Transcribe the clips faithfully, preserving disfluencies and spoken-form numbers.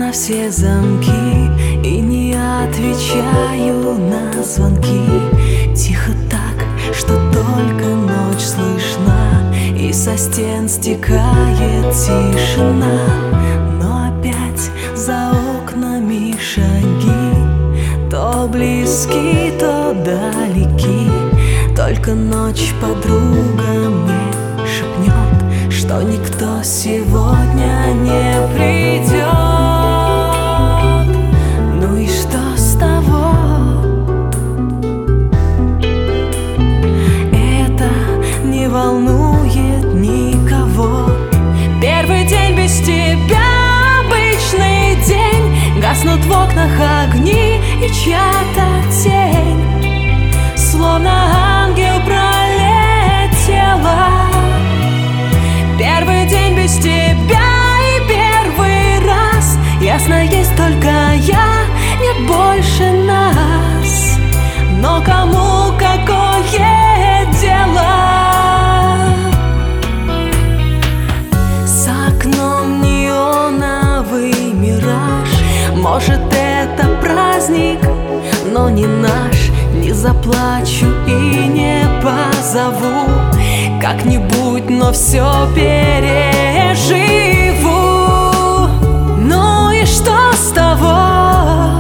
на все замки и не отвечаю на звонки. Тихо так, что только ночь слышна, и со стен стекает тишина. Но опять за окнами шаги, то близки, то далеки. Только ночь подруга мне шепнет, что никто сегодня не придет. Ну и что с того? Это не волнует никого. Первый день без тебя, обычный день. Гаснут в окнах огни и чья-то тень, словно ангел пролетела. Первый день без тебя и первый раз. Ясно, есть только я, нет больше нас. Но кому какое дело? С окном неоновый мираж. Может, это праздник, но не наш. Не заплачу и не позову как-нибудь, но все переживу. Ну и что с того?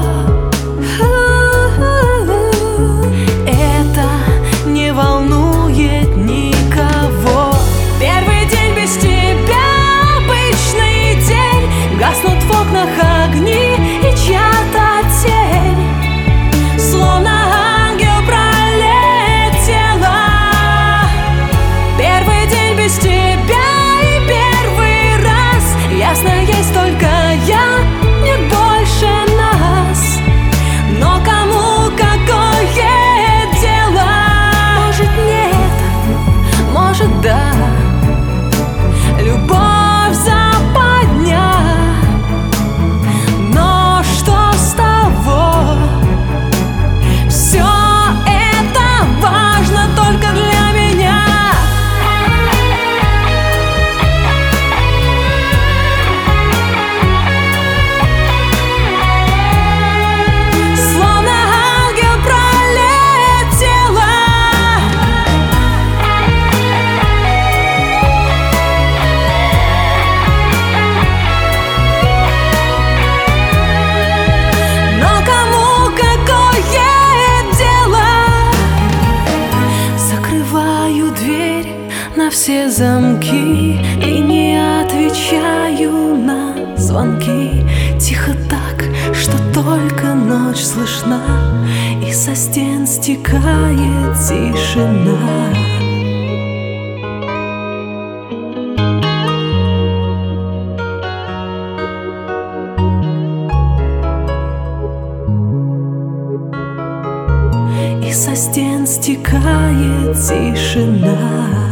Это не волнует никого. Первый день без тебя, обычный день. Гаснут в окнах огни и чья-то тень, словно есть только я, нет больше нас. Но кому какое дело? Может, нет, может, да. Любовь западня. Но что с того? Все это важно только для меня. На все замки и не отвечаю на звонки. Тихо так, что только ночь слышна, и со стен стекает тишина. И со стен стекает тишина.